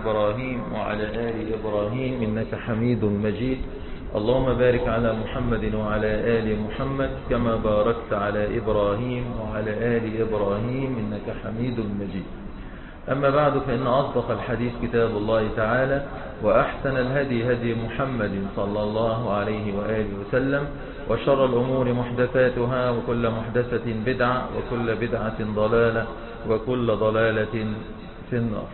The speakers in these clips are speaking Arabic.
إبراهيم وعلى آل إبراهيم إنك حميد مجيد. اللهم بارك على محمد وعلى آل محمد كما باركت على إبراهيم وعلى آل إبراهيم إنك حميد مجيد. أما بعد، فإن أصدق الحديث كتاب الله تعالى، وأحسن الهدي هدي محمد صلى الله عليه وآله وسلم، وشر الأمور محدثاتها، وكل محدثة بدعة، وكل بدعة ضلالة، وكل ضلالة في النار.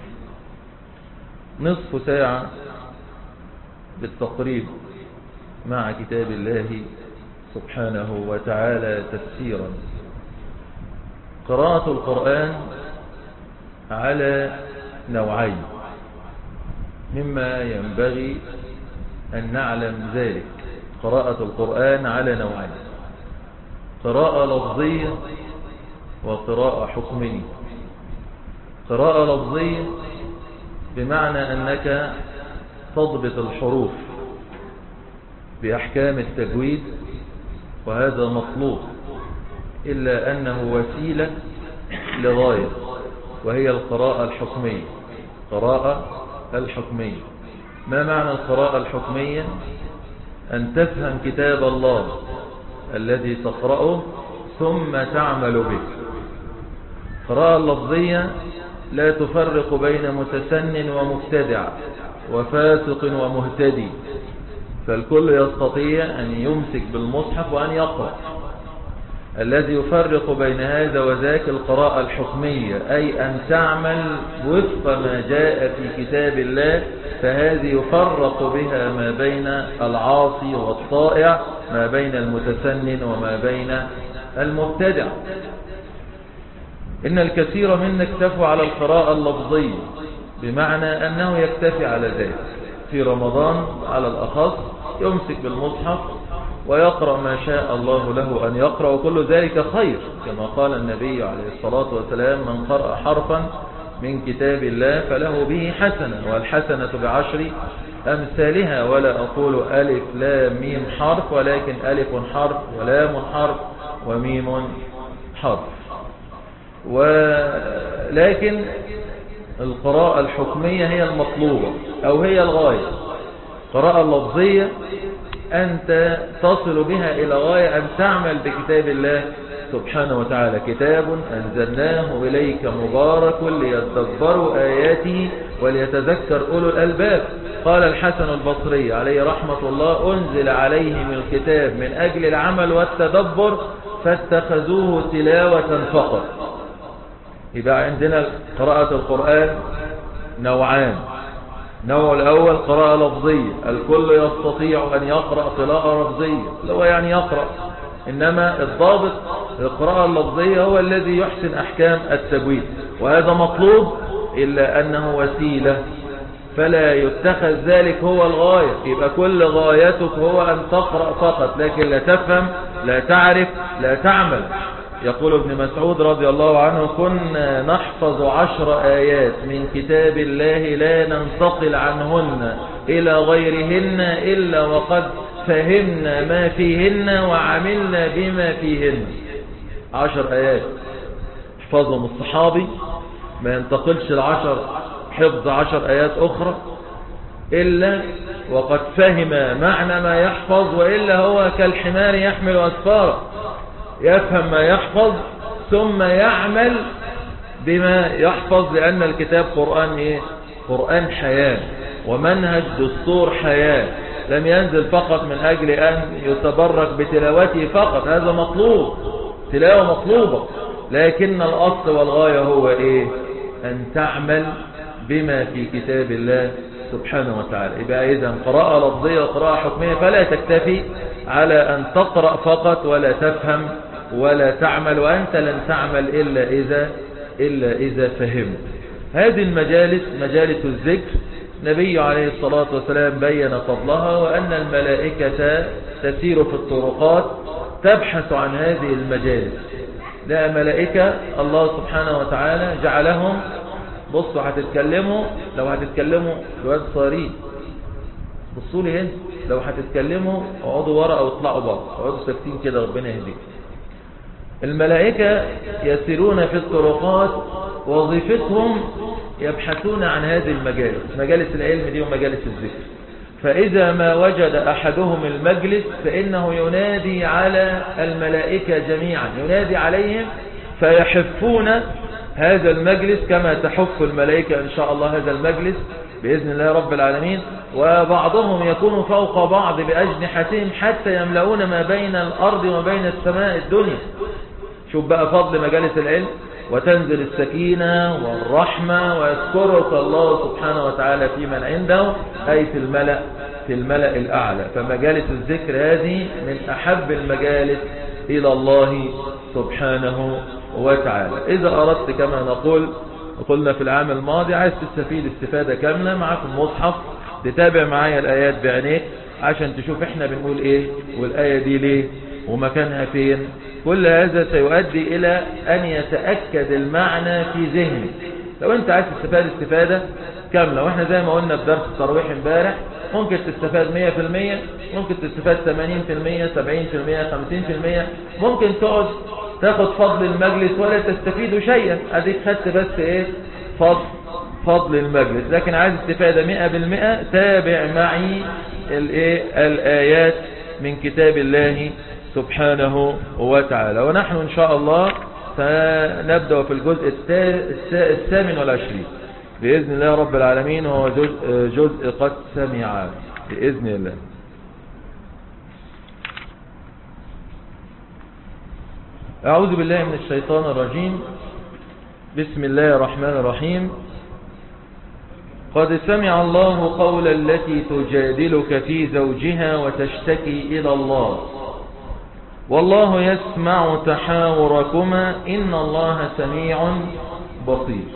نصف ساعة بالتقريب مع كتاب الله سبحانه وتعالى تفسيرا. قراءة القرآن على نوعين، مما ينبغي أن نعلم ذلك. قراءة القرآن على نوعين: قراءة لفظية وقراءة حكمية. قراءة لفظية بمعنى أنك تضبط الحروف بأحكام التجويد، وهذا مطلوب، إلا أنه وسيلة لغاية، وهي القراءة الحكمية. قراءة الحكمية، ما معنى القراءة الحكمية؟ أن تفهم كتاب الله الذي تقرأه ثم تعمل به. قراءة اللفظية لا تفرق بين متسن ومبتدع وفاسق ومهتدي، فالكل يستطيع أن يمسك بالمصحف وأن يقرأ. الذي يفرق بين هذا وذاك القراءة الحكمية، أي أن تعمل وفق ما جاء في كتاب الله، فهذه يفرق بها ما بين العاصي والطائع، ما بين المتسنن وما بين المبتدع. إن الكثير منا اكتفوا على القراءة اللفظية، بمعنى أنه يكتفي على ذلك. في رمضان على الأخص يمسك بالمصحف ويقرأ ما شاء الله له أن يقرأ، وكل ذلك خير، كما قال النبي عليه الصلاة والسلام: من قرأ حرفا من كتاب الله فله به حسنة، والحسنة بعشر أمثالها. ولا أقول ألف لام ميم حرف، ولكن ألف حرف ولام حرف وميم حرف. ولكن القراءة الحكمية هي المطلوبة أو هي الغاية. القراءة اللفظية أنت تصل بها إلى غاية أن تعمل بكتاب الله سبحانه وتعالى: كتاب أنزلناه إليك مبارك ليتدبروا آياته وليتذكر أولو الألباب. قال الحسن البصري عليه رحمة الله: أنزل عليهم الكتاب من أجل العمل والتدبر فاتخذوه تلاوة فقط. يبقى عندنا قراءة القرآن نوعان: النوع الأول قراءة لفظية، الكل يستطيع أن يقرأ قراءة لفظية، لو يعني يقرأ، إنما الضابط القراءة اللفظية هو الذي يحسن أحكام التجويد، وهذا مطلوب، إلا أنه وسيلة، فلا يتخذ ذلك هو الغاية. يبقى كل غايتك هو أن تقرأ فقط، لكن لا تفهم، لا تعرف، لا تعمل. يقول ابن مسعود رضي الله عنه: كنا نحفظ 10 آيات من كتاب الله لا ننتقل عنهن إلى غيرهن إلا وقد فهمنا ما فيهن وعملنا بما فيهن. 10 آيات حفظهم الصحابي، ما ينتقلش حفظ 10 آيات أخرى إلا وقد فهم معنى ما يحفظ، وإلا هو كالحمار يحمل أسفاره، يفهم ما يحفظ ثم يعمل بما يحفظ، لأن الكتاب قرآن قرآن حياة ومنهج دستور حياة، لم ينزل فقط من أجل أن يتبرك بتلاوته فقط، هذا مطلوب، تلاوة مطلوبة، لكن الأصل والغاية هو أن تعمل بما في كتاب الله سبحانه وتعالى. يبقى إذن قراءة لفظية وقراءة حكمية، فلا تكتفي على أن تقرأ فقط ولا تفهم ولا تعمل، وأنت لن تعمل إلا إذا فهمت. هذه المجالس مجالس الذكر، النبي عليه الصلاة والسلام بين فضلها، وأن الملائكة تسير في الطرقات تبحث عن هذه المجالس. لا ملائكة الله سبحانه وتعالى جعلهم، بصوا هتتكلموا، لو هتتكلموا الواد صارين، بصوا لي هنا، لو هتتكلموا اقعدوا ورا او اطلعوا بره، اقعدوا ساكتين كده، ربنا يهديك. الملائكة يسيرون في الطرقات، وظيفتهم يبحثون عن هذه المجالس، مجالس العلم دي ومجالس الذكر. فإذا ما وجد أحدهم المجلس فإنه ينادي على الملائكة جميعا، ينادي عليهم فيحفون هذا المجلس كما تحف الملائكة إن شاء الله هذا المجلس بإذن الله رب العالمين. وبعضهم يكون فوق بعض بأجنحتهم حتى يملؤون ما بين الأرض وبين السماء الدنيا. شوف بقى فضل مجالس العلم، وتنزل السكينة والرحمة ويذكرك الله سبحانه وتعالى في من عنده، أي في الملأ الأعلى. فمجالس الذكر هذه من أحب المجالس إلى الله سبحانه وتعالى. إذا أردت كما قلنا في العام الماضي عايز تستفيد استفادة كاملة، معك المصحف تتابع معايا الآيات بعينيك عشان تشوف احنا بنقول ايه والآية دي ليه ومكانها فين. كل هذا سيؤدي إلى أن يتأكد المعنى في ذهنك. لو أنت عايز تستفاد استفادة كاملة، وإحنا زي ما قلنا في درس التراويح امبارح، ممكن تستفاد 100%، ممكن تستفاد 80%، 70%، 50%، ممكن تقعد تاخد فضل المجلس ولا تستفيد شيئا، أديك خدت بس إيه فضل المجلس. لكن عايز استفادة 100%، تابع معي الآيات من كتاب الله سبحانه وتعالى. ونحن إن شاء الله سنبدأ في الجزء 28 بإذن الله رب العالمين، وهو جزء قد سمع بإذن الله. أعوذ بالله من الشيطان الرجيم. بسم الله الرحمن الرحيم. قد سمع الله قول التي تجادلك في زوجها وتشتكي إلى الله والله يسمع تحاوركما إن الله سميع بصير.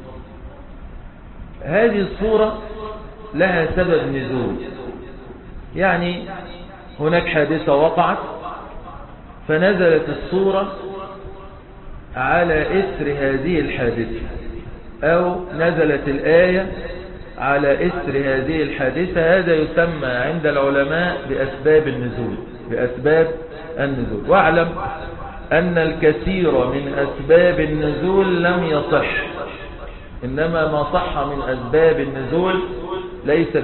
هذه الصورة لها سبب نزول، يعني هناك حادثة وقعت فنزلت الصورة على إثر هذه الحادثة، أو نزلت الآية على إثر هذه الحادثة. هذا يسمى عند العلماء بأسباب النزول. واعلم أن الكثير من أسباب النزول لم يصح، إنما ما صح من أسباب النزول ليس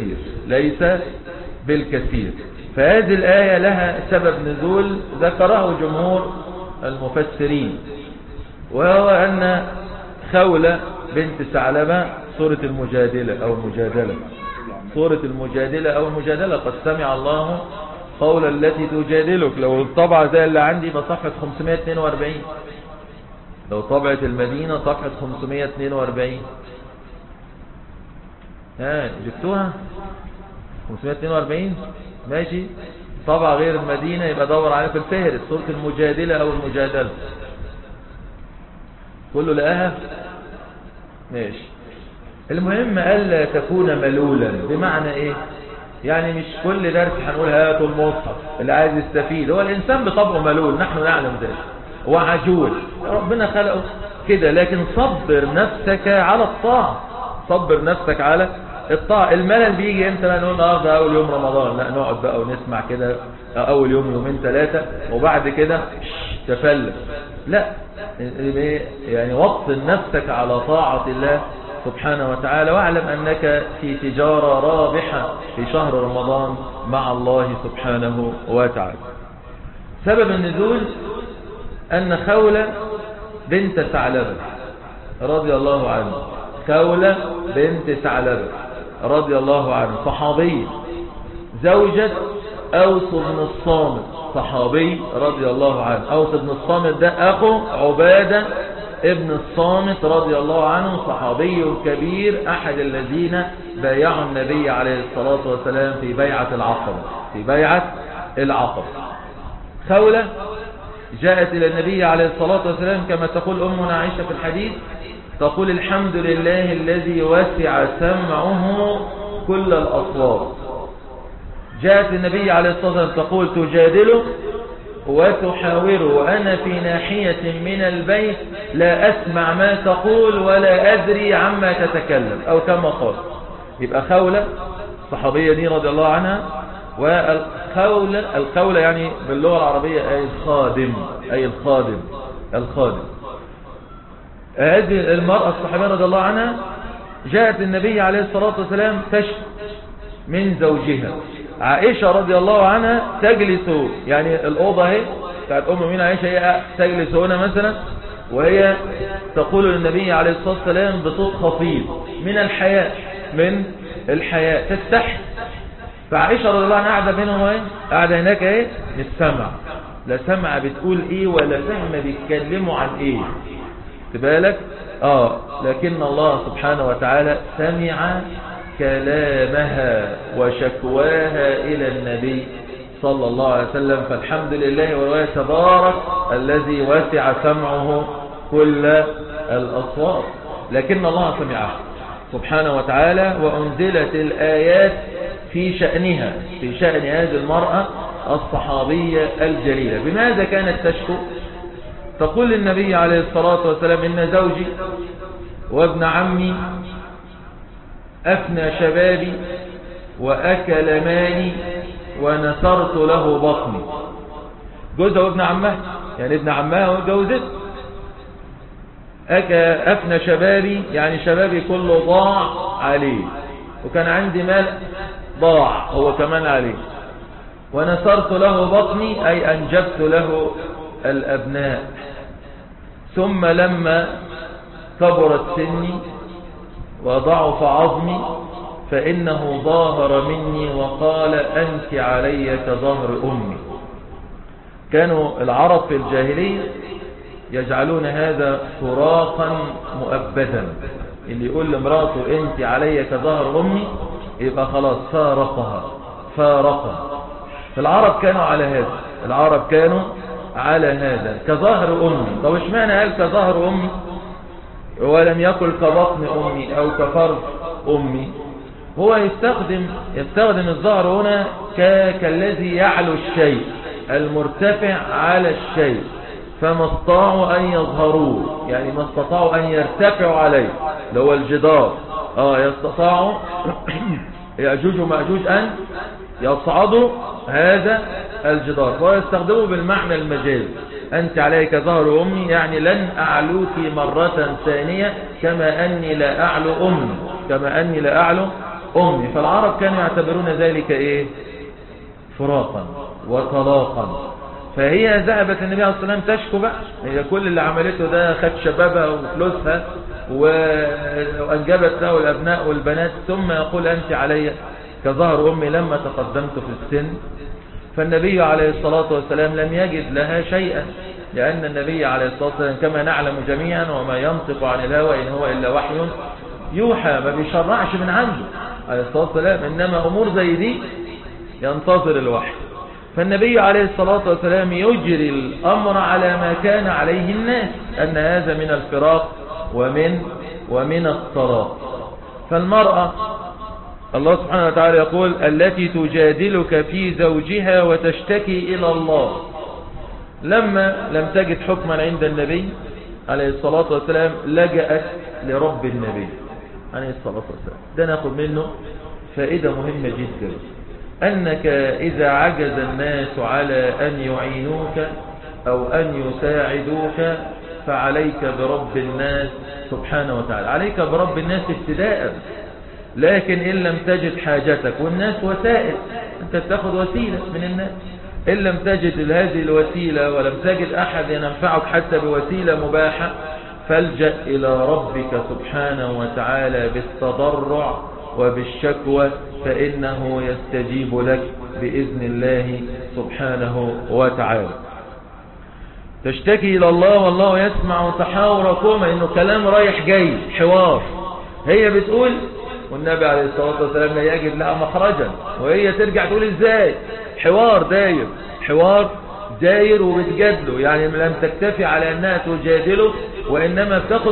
بالكثير. فهذه الآية لها سبب نزول ذكره جمهور المفسرين، وهو أن خولة بنت ثعلبة سورة المجادلة أو المجادلة قد سمع الله قول التي تجادلك. لو الطبعة زي اللي عندي بصفحة 542، لو طبعة المدينة صفحة 542. جبتوها 542 ماشي. طبعة غير المدينة يبقى دور عليها في الفهرس، سورة المجادلة أو المجادلة. كله لقاها ماشي. المهم ألا تكون ملولا. بمعنى إيه؟ يعني مش كل درس هنقول هاتوا المصحف. اللي عايز يستفيد، هو الإنسان بطبعه ملول، نحن نعلم ذلك، هو عجول، ربنا خلقه كده. لكن صبر نفسك على الطاعة، صبر نفسك على الطاعة. الملل بيجي امتى؟ بقى نقول النهارده أول يوم رمضان، لا نقعد بقى ونسمع كده أول يوم يومين ثلاثة وبعد كده تفلت. لا، يعني وطن نفسك على طاعة الله سبحانه وتعالى، واعلم أنك في تجارة رابحة في شهر رمضان مع الله سبحانه وتعالى. سبب النزول أن خولة بنت ثعلبة رضي الله عنه، خولة بنت ثعلبة رضي الله عنه صحابي، زوجة أوس بن الصامت، صحابي رضي الله عنه. أوس بن الصامت ده أخو عبادة ابن الصامت رضي الله عنه، صحابي كبير، أحد الذين بايعوا النبي عليه الصلاة والسلام في بيعة العقبة. خولة جاءت إلى النبي عليه الصلاة والسلام كما تقول أمنا عائشة في الحديث، تقول الحمد لله الذي وسع سمعه كل الأصوات. جاءت النبي عليه الصلاة والسلام تقول تجادله وتحاوره وأنا في ناحية من البيت لا أسمع ما تقول ولا أدري عما تتكلم، أو كما قال. يبقى خولة صحابية دي رضي الله عنها. والخولة يعني باللغة العربية أي الخادم. هذه المرأة الصحابية رضي الله عنها جاءت النبي عليه الصلاة والسلام تشكو من زوجها. عائشة رضي الله عنها تجلس، يعني الأوضة هي بتاعت أم من عائشة، هي تجلس هنا مثلا، وهي تقول للنبي عليه الصلاة والسلام بصوت خفيض من الحياء تستحي. فعائشة رضي الله عنها قاعدة بينهم ايه، قاعدة هناك ايه، مش سامعة، لا سامعة بتقول ايه ولا فاهمة بيتكلموا عن ايه، تبالك لكن الله سبحانه وتعالى سمع كلامها وشكواها إلى النبي صلى الله عليه وسلم. فالحمد لله وتبارك الذي وسع سمعه كل الأصوات، لكن الله سمعها سبحانه وتعالى، وأنزلت الآيات في شأنها، في شأن هذه المرأة الصحابية الجليلة. بماذا كانت تشكو؟ تقول للنبي عليه الصلاة والسلام: إن زوجي وابن عمي أفنى شبابي وأكل مالي ونثرت له بطني. جوزها وابن عمها، يعني ابن عمها وجوزته. أفنى شبابي يعني شبابي كله ضاع عليه، وكان عندي مال ضاع هو كمان عليه. ونثرت له بطني أي أنجبت له الأبناء. ثم لما كبرت سني وضعف عظمي فإنه ظاهر مني وقال: أنت علي كظهر أمي. كانوا العرب في الجاهلية يجعلون هذا فراقا مؤبدا، اللي يقول لامراته أنت علي كظهر أمي يبقى خلاص فارقها. العرب كانوا على هذا كظهر أمي. طب اشمعنى قال كظهر أمي ولم يقل كبطن أمي أو كفرج أمي؟ هو يستخدم الظهر هنا كالذي يعلو الشيء المرتفع على الشيء، فما استطاعوا أن يظهروه، يعني ما استطاعوا أن يرتفعوا عليه، اللي هو الجدار. يستطاعوا يأجوج ومأجوج أن يصعدوا هذا الجدار، فهو يستخدمه بالمعنى المجازي: أنت عليك ظهر أمي، يعني لن أعلوك مرة ثانية كما أني لا أعلو أمي. فالعرب كانوا يعتبرون ذلك إيه؟ فراقا وطلاقا. فهي ذهبت النبي عليه الصلاة والسلام تشكو بقى، هي كل اللي عملته ده خد شبابها وفلوسها وأنجبت له الأبناء والبنات، ثم يقول: أنت علي كظهر أمي لما تقدمت في السن. فالنبي عليه الصلاة والسلام لم يجد لها شيئا، لأن النبي عليه الصلاة والسلام كما نعلم جميعا وما ينطق عن الهوى إن هو إلا وحي يوحى، ما بيشرعش من عنده عليه الصلاة والسلام، إنما أمور زي دي ينتظر الوحي. فالنبي عليه الصلاة والسلام يجري الأمر على ما كان عليه الناس، أن هذا من الفراق ومن الطلاق. فالمرأة الله سبحانه وتعالى يقول: التي تجادلك في زوجها وتشتكي إلى الله. لما لم تجد حكما عند النبي عليه الصلاة والسلام لجأت لرب النبي عليه الصلاة والسلام. ده ناخذ منه فائدة مهمة جدا، أنك إذا عجز الناس على أن يعينوك أو أن يساعدوك فعليك برب الناس سبحانه وتعالى، عليك برب الناس ابتداء. لكن إن لم تجد حاجتك، والناس وسائل، أنت تأخذ وسيلة من الناس، إن لم تجد هذه الوسيلة ولم تجد أحد ينفعك حتى بوسيلة مباحة، فالجأ إلى ربك سبحانه وتعالى بالتضرع وبالشكوى، فإنه يستجيب لك بإذن الله سبحانه وتعالى. تشتكي إلى الله والله يسمع تحاوركما، إنه كلام رايح جاي، حوار. هي بتقول والنبي عليه الصلاة والسلام لا يجد لها مخرجا، وهي ترجع تقول إزاي؟ حوار داير وبتجادله، يعني لم تكتفي على أنها تجادله، وإنما بتاخد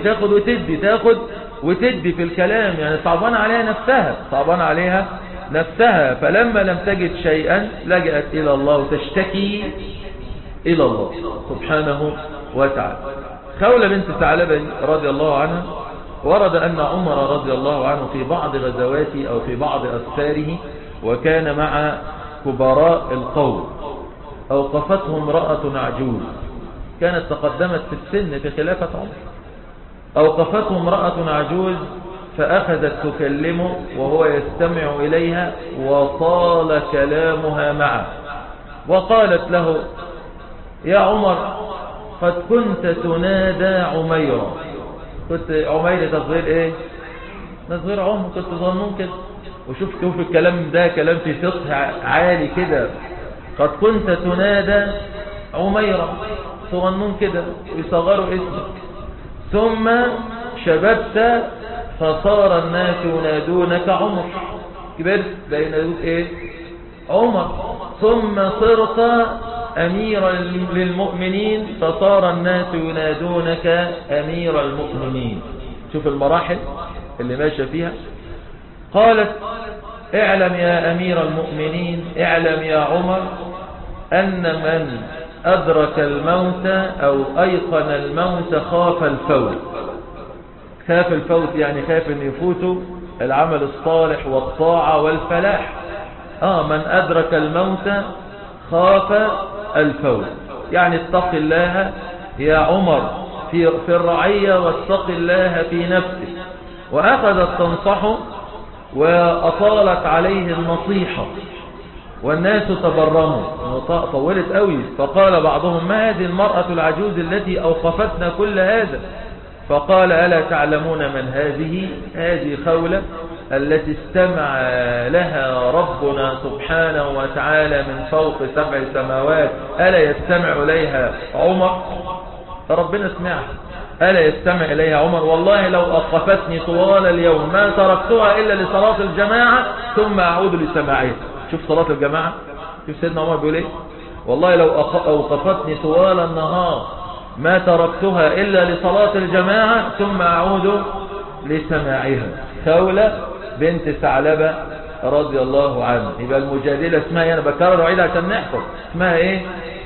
وتدي في الكلام، يعني صعبان عليها نفسها. فلما لم تجد شيئا لجأت إلى الله وتشتكي إلى الله سبحانه وتعالى. خولة بنت ثعلبة رضي الله عنها ورد أن عمر رضي الله عنه في بعض غزواته أو في بعض أسفاره وكان مع كبراء القوم أوقفته امرأة عجوز كانت تقدمت في السن في خلافة عمر. أوقفته امرأة عجوز فأخذت تكلمه وهو يستمع إليها وطال كلامها معه، وقالت له: يا عمر قد كنت تنادى عميرا. كنت عمير تصغير ايه؟ تصغير عمر، كنت ظنون كده. وشوف الكلام ده كلام في فقه عالي كده. قد كنت تنادى عميرا، صغنون كده ويصغروا اسمك، ثم شببت فصار الناس ينادونك عمر، كبرت بقى ينادوك ايه؟ عمر. ثم صرت أميرا للمؤمنين فصار الناس ينادونك أمير المؤمنين. شوف المراحل اللي ماشى فيها. قالت: اعلم يا أمير المؤمنين، اعلم يا عمر، أن من أدرك الموت أو أيقن الموت خاف الفوت. خاف الفوت يعني خاف أن يفوته العمل الصالح والطاعة والفلاح. من أدرك الموت خاف الفوت، يعني اتق الله يا عمر في الرعية، واتق الله في نفسك. وأخذت تنصحه وأطالت عليه النصيحة، والناس تبرموا، طولت قوي. فقال بعضهم: ما هذه المرأة العجوز التي أوقفتنا كل هذا؟ فقال: ألا تعلمون من هذه؟ هذه خولة التي استمع لها ربنا سبحانه وتعالى من فوق 7 سماوات. ألا يستمع إليها عمر؟ فربنا سمعها. ألا يستمع إليها عمر؟ والله لو أوقفتني طوال اليوم ما تركتها إلا لصلاة الجماعة ثم أعود لسماعها. شوف صلاة الجماعة، شوف سيدنا عمر بيقول إيه؟ والله لو أوقفتني طوال النهار ما تركتها إلا لصلاة الجماعة ثم أعود لسماعها. خولة بنت ثعلبة رضي الله عنها. يبقى المجادلة اسمها، أنا بكرر وعيد عشان نحفظ، اسمها إيه؟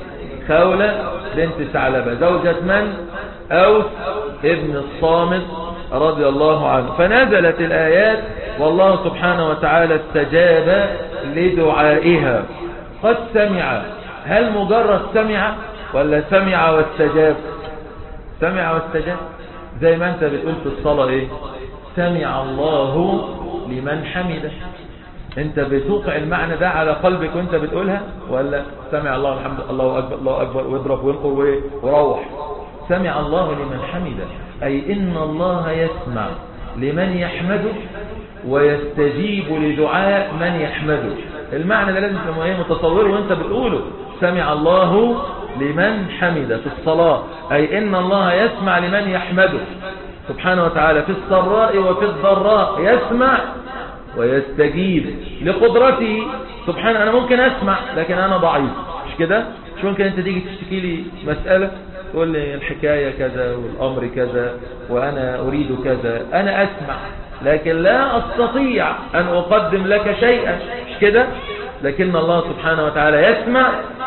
خولة بنت ثعلبة، زوجة من؟ أوس ابن الصامت رضي الله عنه. فنزلت الآيات والله سبحانه وتعالى استجاب لدعائها. قد سمع، هل مجرد سمع ولا سمع واستجاب؟ سمع واستجاب، زي ما انت بتقول في الصلاة ايه؟ سمع الله لمن حمده. انت بتوقع المعنى ده على قلبك وانت بتقولها، ولا سمع الله الحمد الله اكبر الله اكبر واضرب وانقر وروح؟ سمع الله لمن حمده، اي ان الله يسمع لمن يحمده ويستجيب لدعاء من يحمده. المعنى ده لازم تبقى متصوره وانت بتقوله. سمع الله لمن حمده في الصلاة، أي إن الله يسمع لمن يحمده سبحانه وتعالى في السراء وفي الضراء، يسمع ويستجيب لقدرته سبحانه. أنا ممكن أسمع لكن أنا ضعيف، مش كده؟ مش ممكن أنت تيجي تشتكي لي مسألة تقول لي الحكاية كذا والأمر كذا وأنا أريد كذا، أنا أسمع لكن لا أستطيع أن أقدم لك شيئا، مش كده؟ لكن الله سبحانه وتعالى يسمع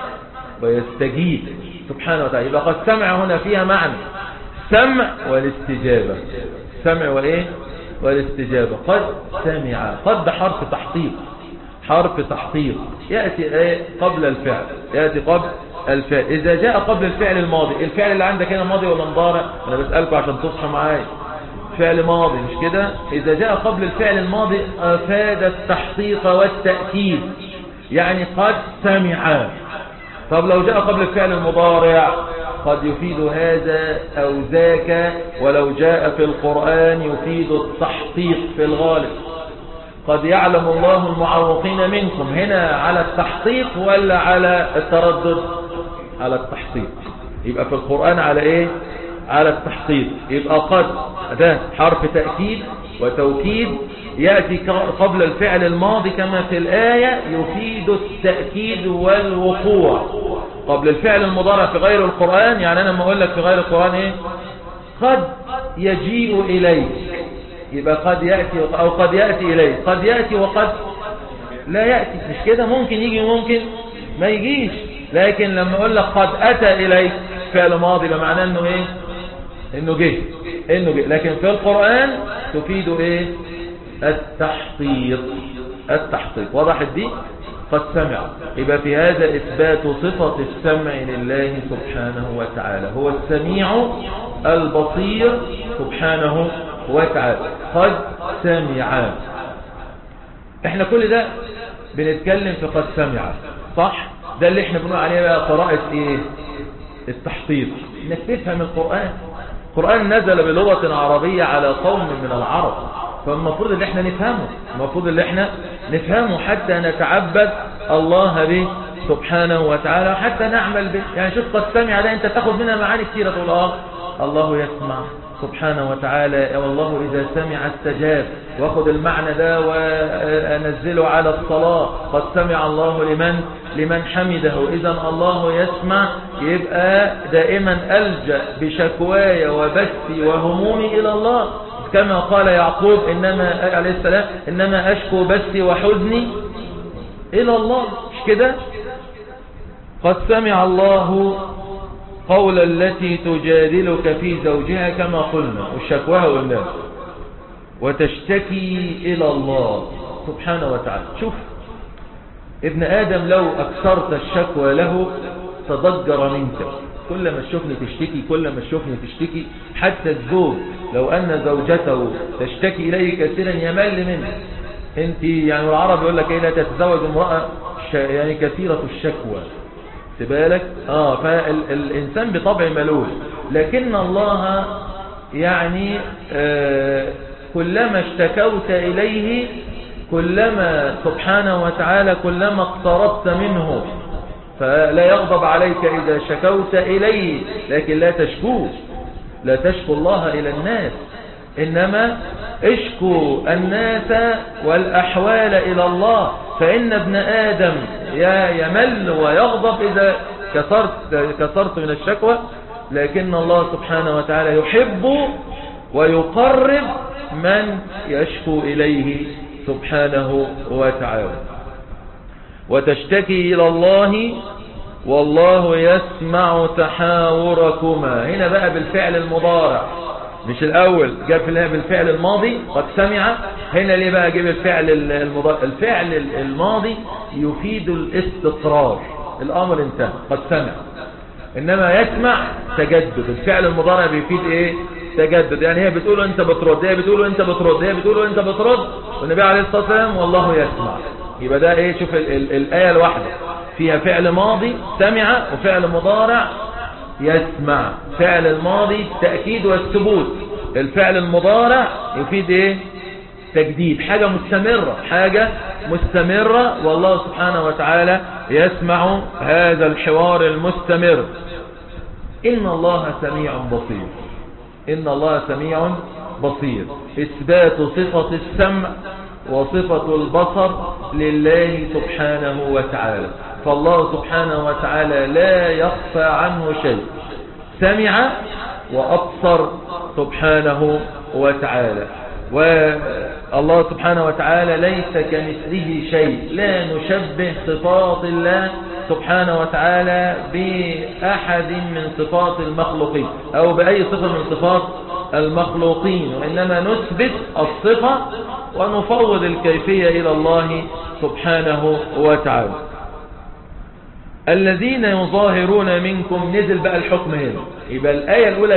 ويستجيب سبحانه وتعالى. يبقى قد سمع هنا فيها معنى السمع والاستجابة. السمع وإيه؟ والاستجابة. قد سمع، قد حرف تحقيق، حرف تحقيق يأتي قبل الفعل، يأتي قبل الفعل. إذا جاء قبل الفعل الماضي، الفعل اللي عندك هنا ماضي ولا مضارع؟ أنا بسألكم عشان تصحوا معايا. فعل ماضي مش كده؟ إذا جاء قبل الفعل الماضي أفاد التحقيق والتأكيد، يعني قد سمع. طب لو جاء قبل الفعل المضارع قد يفيد هذا أو ذاك، ولو جاء في القرآن يفيد التحقيق في الغالب. قد يعلم الله المعوقين منكم، هنا على التحقيق ولا على التردد؟ على التحقيق. يبقى في القرآن على ايه؟ على التحقيق. يبقى قد ده حرف تأكيد وتوكيد يأتي قبل الفعل الماضي كما في الآية، يفيد التأكيد والوقوع. قبل الفعل المضارع في غير القرآن، يعني أنا لما أقول لك في غير القرآن إيه؟ قد يجيء إليك، يبقى قد يأتي أو قد يأتي إليك. قد يأتي وقد لا يأتي، مش كده؟ ممكن يجي وممكن ما يجيش. لكن لما أقول لك قد أتى إليك فعل ماضي بمعنى أنه إيه؟ إنه جه، إنه جه. لكن في القرآن تفيد إيه؟ التحقيق. التحقيق وضحت دي؟ قد سمع. يبقى في هذا إثبات صفة السمع لله سبحانه وتعالى، هو السميع البصير سبحانه وتعالى. قد سمع. احنا كل ده بنتكلم في قد سمع، صح؟ ده اللي احنا بنقول عليه بقى قراءة ايه؟ التحقيق، انك تفهم القرآن. القرآن نزل بلغة عربية على قوم من العرب، فالمفروض اللي احنا نفهمه، المفروض اللي احنا نفهمه حتى نتعبد الله به سبحانه وتعالى، حتى نعمل به. يعني شوف قد سمع ده انت تاخد منها معاني كثيرة، تقول الله يسمع سبحانه وتعالى، والله إذا سمع استجاب، واخد المعنى ده وأنزله على الصلاة، قد سمع الله لمن حمده. إذا الله يسمع، يبقى دائما ألجأ بشكواي وبثي وهمومي إلى الله، كما قال يعقوب إنما عليه السلام إنما أشكو بثي وحزني إلى الله، مش كده؟ قد سمع الله قول التي تجادلك في زوجها كما قلنا، والشكوى والناس، وتشتكي إلى الله سبحانه وتعالى. شوف ابن آدم لو أكثرت الشكوى له تضجر منك، كل ما تشوفني تشتكي، كل ما تشوفني تشتكي. حتى الزوج لو أن زوجته تشتكي إليه كثيرا يمل منه. انت يعني العرب يقول لك ايه، لا تتزوج امرأة يعني كثيرة الشكوى، تبالك فالإنسان بطبع ملول. لكن الله يعني كلما اشتكوت إليه، كلما سبحانه وتعالى كلما اقتربت منه، فلا يغضب عليك إذا شكوت إليه، لكن لا تشكو الله إلى الناس، إنما اشكو الناس والأحوال إلى الله. فإن ابن آدم يمل ويغضب إذا كثرت من الشكوى، لكن الله سبحانه وتعالى يحب ويقرب من يشكو إليه سبحانه وتعالى. وتشتكي إلى الله والله يسمع تحاوركما. هنا بقى بالفعل المضارع، مش الأول جاب بالفعل الماضي قد سمع. هنا ليه بقى جاب الفعل المضارع؟ الفعل الماضي يفيد الاستقرار، الأمر انتهى، قد سمع. إنما يسمع تجدد. الفعل المضارع بيفيد ايه؟ تجدد. يعني هي بتقول انت بترد، هي بتقول انت بترد، هي بتقول انت بترد، والنبي عليه الصلاة والسلام والله يسمع. يبقى ده ايه؟ شوف الآية الواحدة فيها فعل ماضي سمع وفعل مضارع يسمع. فعل الماضي التأكيد والثبوت، الفعل المضارع يفيد ايه؟ تجديد، حاجة مستمرة، والله سبحانه وتعالى يسمع هذا الحوار المستمر. إن الله سميع بصير. إن الله سميع بصير، إثبات صفة السمع وصفة البصر لله سبحانه وتعالى. فالله سبحانه وتعالى لا يخفى عنه شيء، سمع وأبصر سبحانه وتعالى. والله سبحانه وتعالى ليس كمثله شيء، لا نشبه صفات الله سبحانه وتعالى بأحد من صفات المخلوقين أو بأي صفة من صفات المخلوقين، وإنما نثبت الصفة ونفوض الكيفية إلى الله سبحانه وتعالى. الذين يظاهرون منكم، نزل بقى الحكم هنا. يبقى الآية الأولى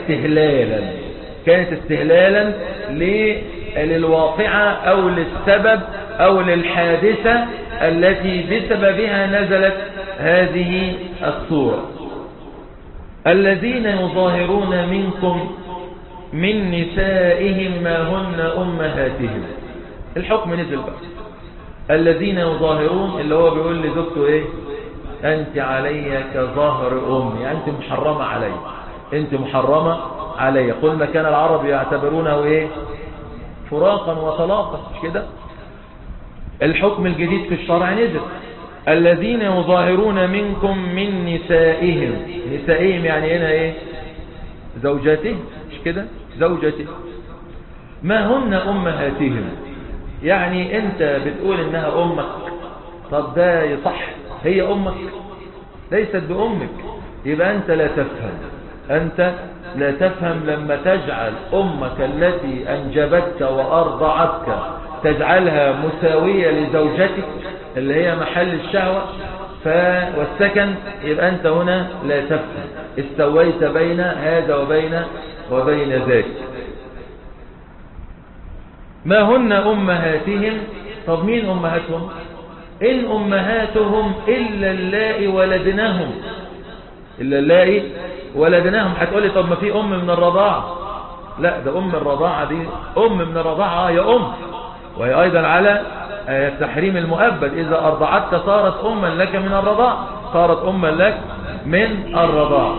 كانت استهلالا للواقعة أو للسبب أو للحادثة التي بسببها نزلت هذه السورة. الذين يظاهرون منكم من نسائهم ما هن أمهاتهم. الحكم نزل بقى. الذين يظاهرون اللي هو بيقول لزوجته ايه؟ أنت علي كظهر أمي، أنت محرمة علي، أنت محرمة علي. قلنا كان العرب يعتبرونه ايه؟ فراقا وطلاقا، مش كده؟ الحكم الجديد في الشرع نزل. الذين يظاهرون منكم من نسائهم. نسائهم يعني هنا ايه؟ زوجاته، مش كده؟ زوجته. ما هن أمهاتهم، يعني انت بتقول انها امك، طب ده يصح؟ هي امك؟ ليست بأمك. يبقى انت لا تفهم لما تجعل امك التي انجبتك وارضعتك تجعلها مساوية لزوجتك اللي هي محل الشهوة والسكن. يبقى انت هنا لا تفهم، استويت بين هذا وبين ذاك. ما هن أمهاتهم. طب مين أمهاتهم؟ إن أمهاتهم إلا اللائي ولدنهم. إلا اللائي ولدنهم. هتقولي طب ما في أم من الرضاعة. لا، ده أم الرضاعة دي أم من الرضاعة يا أم، وهي أيضا على التحريم المؤبد. إذا أرضعتك صارت أما لك من الرضاعة، صارت أما لك من الرضاعة.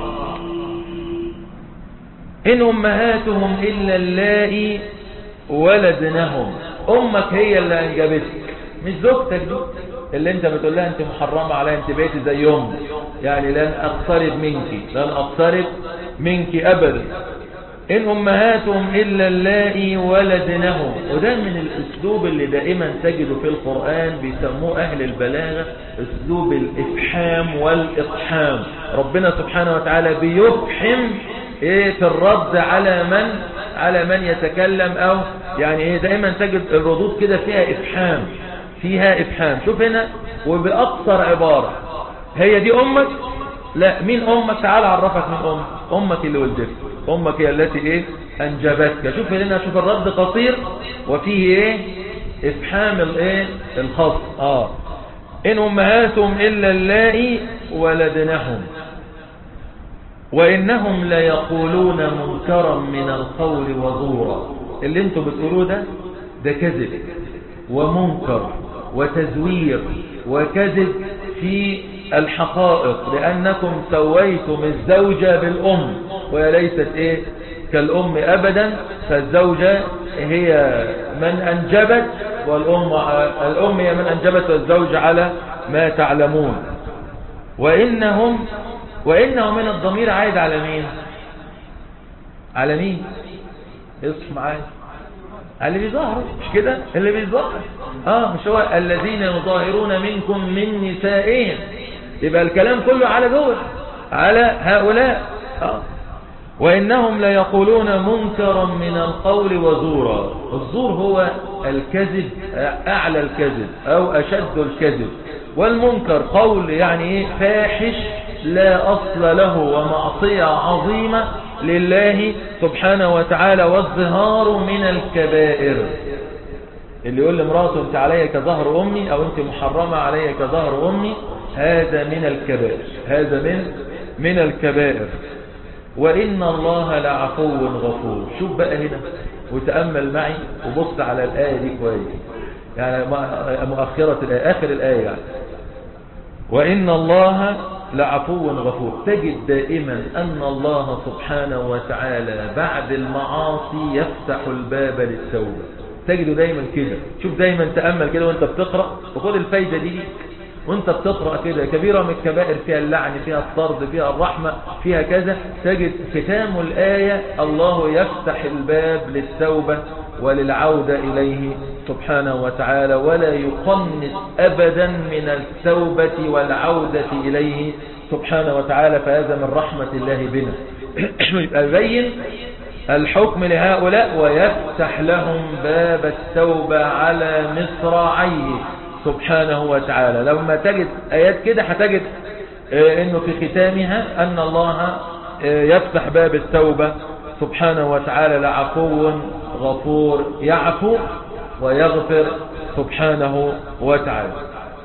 إن أمهاتهم إلا اللائي ولدنهم. أمك هي اللي أنجبتك، مش زوجتك دي اللي انت بتقول لها انت محرمة عليها، انت بقيتي زي أمك، يعني لن أقترب منك، لن أقترب منك أبدا. إن أمهاتهم إلا اللائي ولدنهم. وده من الأسلوب اللي دائما تجده في القرآن، بيسموه أهل البلاغة أسلوب الإفحام والإقحام. ربنا سبحانه وتعالى بيفحم في الرد على من يتكلم، أو يعني دائما تجد الردود كده فيها إفحام، فيها إفحام. شوف هنا وبأقصر عبارة، هي دي أمك؟ لا. مين أمك؟ تعال عرفك من أمك. أمك اللي ولدتك، أمك هي التي أنجبتك. شوف هنا، شوف الرد قصير وفيه إفحام الخاص. إن أمهاتهم إلا اللائي ولدنهم وإنهم ليقولون منكرا من القول وزورا. اللي انتوا بتقولوه ده كذب ومنكر وتزوير وكذب في الحقائق، لأنكم سويتم الزوجة بالأم، وهي ليست كالأم أبدا. فالزوجة هي من أنجبت، والأم هي من أنجبت، والزوج على ما تعلمون. وإنهم من الضمير عايد على مين؟ على مين؟ اصف معايا، على اللي بيظاهروا، مش كده؟ اللي بيظاهر مش هو الذين يظاهرون منكم من نسائهم. يبقى الكلام كله على دول، على هؤلاء. وإنهم ليقولون منكرا من القول وزورا. الزور هو الكذب، أعلى الكذب أو أشد الكذب. والمنكر قول يعني فاحش لا أصل له، ومعصية عظيمة لله سبحانه وتعالى، والظهار من الكبائر. اللي يقول لامرأته انت علي كظهر أمي، أو انت محرمة علي كظهر أمي، هذا من الكبائر، هذا من الكبائر. وإن الله لعفو غفور. شوف بقى هنا وتأمل معي وبص على الآية دي كويس، يعني مؤخرة الآية، آخر الآية يعني. وإن الله لعفو غفور. تجد دائما أن الله سبحانه وتعالى بعد المعاصي يفتح الباب للتوبة. تجده دايما كده. شوف دايما تأمل كده وانت بتقرأ، وخد الفايدة دي وانت بتقرأ كده. كبيرة من الكبائر فيها اللعن، فيها الطرد، فيها الرحمة، فيها كذا. تجد ختام الآية الله يفتح الباب للتوبة وللعودة إليه سبحانه وتعالى، ولا يقنص أبدا من التوبة والعودة إليه سبحانه وتعالى. فهذا من رحمة الله بنا. يبقى يبين الحكم لهؤلاء ويفتح لهم باب التوبة على مصراعيه سبحانه وتعالى. لما تجد آيات كده هتجد انه في ختامها ان الله يفتح باب التوبة سبحانه وتعالى. لعفو غفور، يعفو ويغفر سبحانه وتعالى.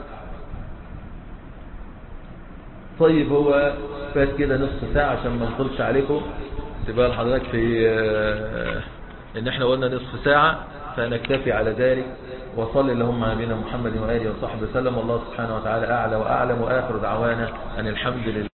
طيب هو فات كده نصف ساعة عشان ما نطلش عليكم. تبقى لحضرتك في ان احنا قلنا نصف ساعة، فنكتفي على ذلك. وصل اللهم على نبينا محمد وآله وصحبه وسلم. والله سبحانه وتعالى أعلى وأعلم، وآخر دعوانا أن الحمد لله.